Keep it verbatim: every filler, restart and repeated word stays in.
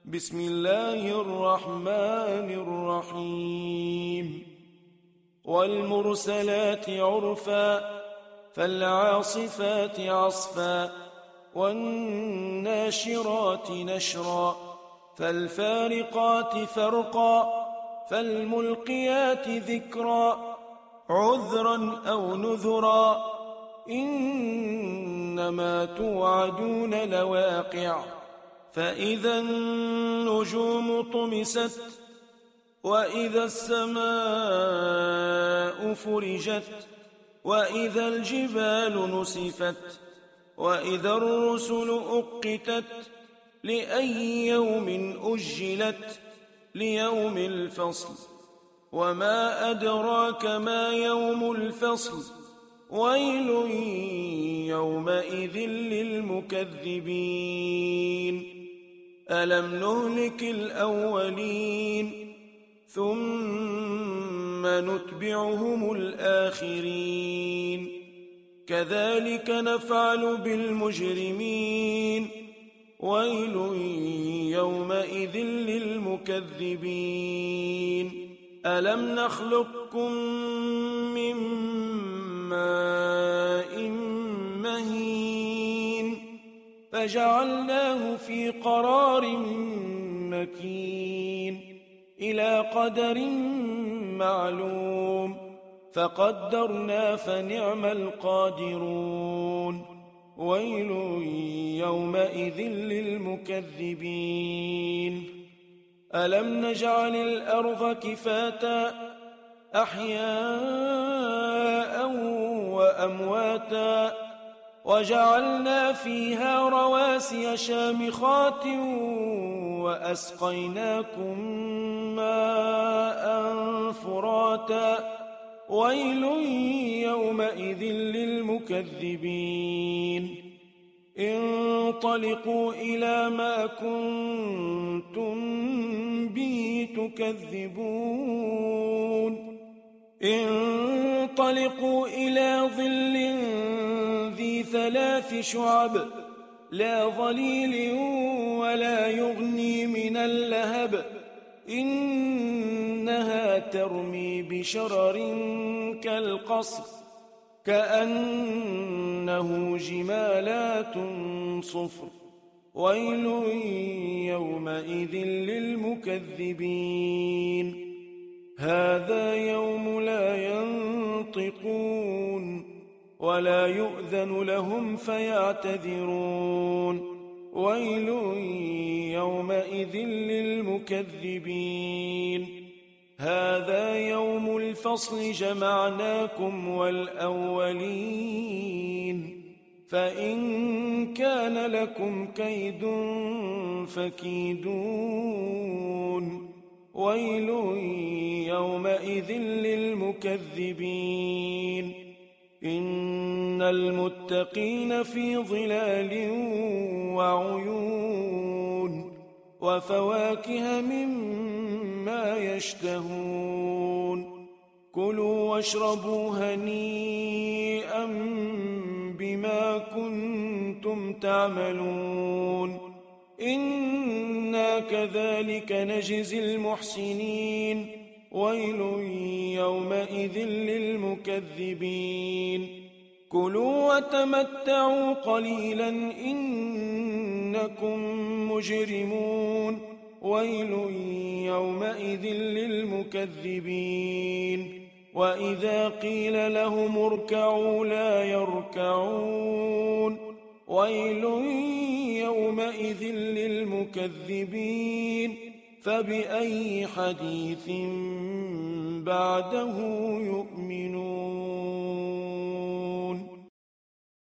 بسم الله الرحمن الرحيم والمرسلات عرفا فالعاصفات عصفا والناشرات نشرا فالفارقات فرقا فالملقيات ذكرا عذرا أو نذرا إنما توعدون لواقع فإذا النجوم طمست وإذا السماء فرجت وإذا الجبال نسفت وإذا الرسل أقتت لأي يوم أجلت ليوم الفصل وما أدراك ما يوم الفصل ويل يومئذ للمكذبين ألم نهلك الأولين ثم نتبعهم الآخرين كذلك نفعل بالمجرمين ويل يومئذ للمكذبين ألم نخلقكم من ماء مهين فجعلناه في قرار مكين إلى قدر معلوم فقدرنا فنعم القادرون ويل يومئذ للمكذبين ألم نجعل الأرض كفاتا أحياء وأمواتا وجعلنا فيها رواسي شامخات وأسقيناكم ماء فراتا ويل يومئذ للمكذبين انطلقوا إلى ما كنتم به تكذبون انطلقوا إلى ظل ذي ثلاث شعب لا ظليل ولا يغني من اللهب إنها ترمي بشرر كالقصر كأنه جمالات صفر ويل يومئذ للمكذبين هذا يوم لا ينطقون ولا يؤذن لهم فيعتذرون ويل يومئذ للمكذبين هذا يوم الفصل جمعناكم والأولين فإن كان لكم كيد فكيدون ويل يومئذ للمكذبين إن المتقين في ظلال وعيون وفواكه مما يشتهون كلوا واشربوا هنيئا بما كنتم تعملون إنا كذلك نجزي المحسنين ويل يومئذ للمكذبين كلوا وتمتعوا قليلا إنكم مجرمون ويل يومئذ للمكذبين وإذا قيل لهم اركعوا لا يركعون ويل يومئذ للمكذبين فبأي حديث بعده يؤمنون